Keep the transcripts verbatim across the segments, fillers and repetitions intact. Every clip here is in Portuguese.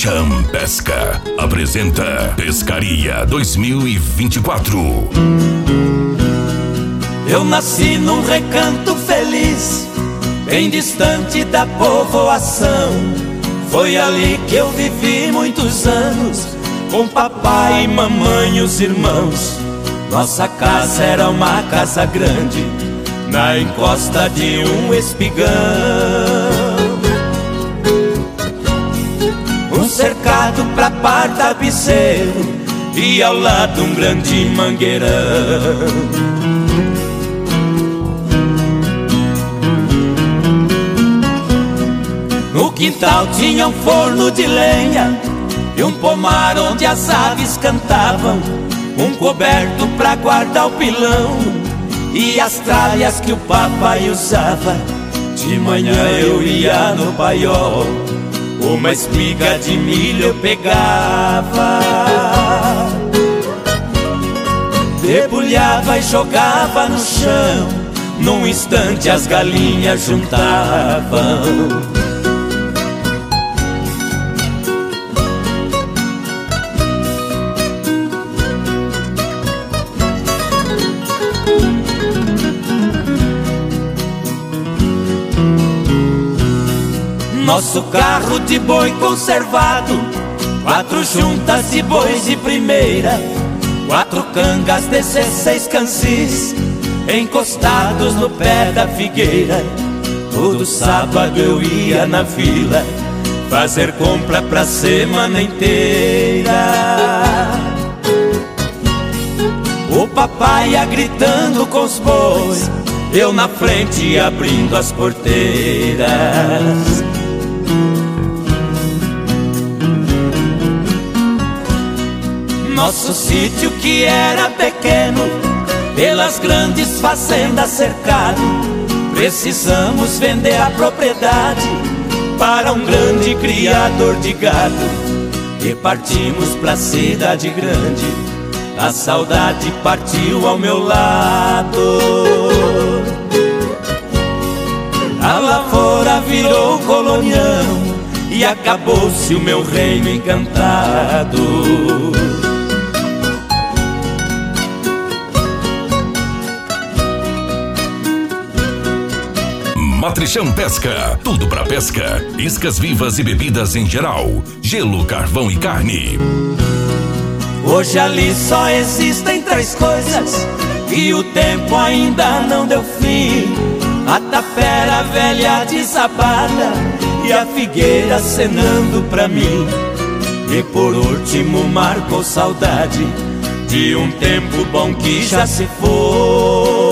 Matricham Pesca apresenta Pescaria dois mil e vinte e quatro. Eu nasci num recanto feliz, bem distante da povoação. Foi ali que eu vivi muitos anos, com papai e mamãe e os irmãos. Nossa casa era uma casa grande, na encosta de um espigão. Um cercado pra par tapeceiro e ao lado um grande mangueirão. No quintal tinha um forno de lenha e um pomar onde as aves cantavam, um coberto pra guardar o pilão e as tralhas que o papai usava. De manhã eu ia no paiol, uma espiga de milho eu pegava, debulhava e jogava no chão. Num instante as galinhas juntavam. Nosso carro de boi conservado, quatro juntas de bois de primeira, quatro cangas, dezesseis cansis, encostados no pé da figueira. Todo sábado eu ia na vila fazer compra pra semana inteira. O papai ia gritando com os bois, eu na frente abrindo as porteiras. Nosso sítio, que era pequeno, pelas grandes fazendas cercado, precisamos vender a propriedade para um grande criador de gado. E partimos pra cidade grande, a saudade partiu ao meu lado. A lavoura virou colonião e acabou-se o meu reino encantado. Matricham Pesca, tudo pra pesca, iscas vivas e bebidas em geral, gelo, carvão e carne. Hoje ali só existem três coisas e o tempo ainda não deu fim: a tapera velha desabada e a figueira acenando pra mim. E por último marcou saudade de um tempo bom que já se foi,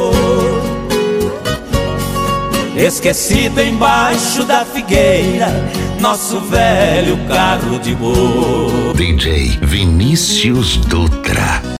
esquecido embaixo da figueira, nosso velho carro de boi. D J Vinícius Dutra.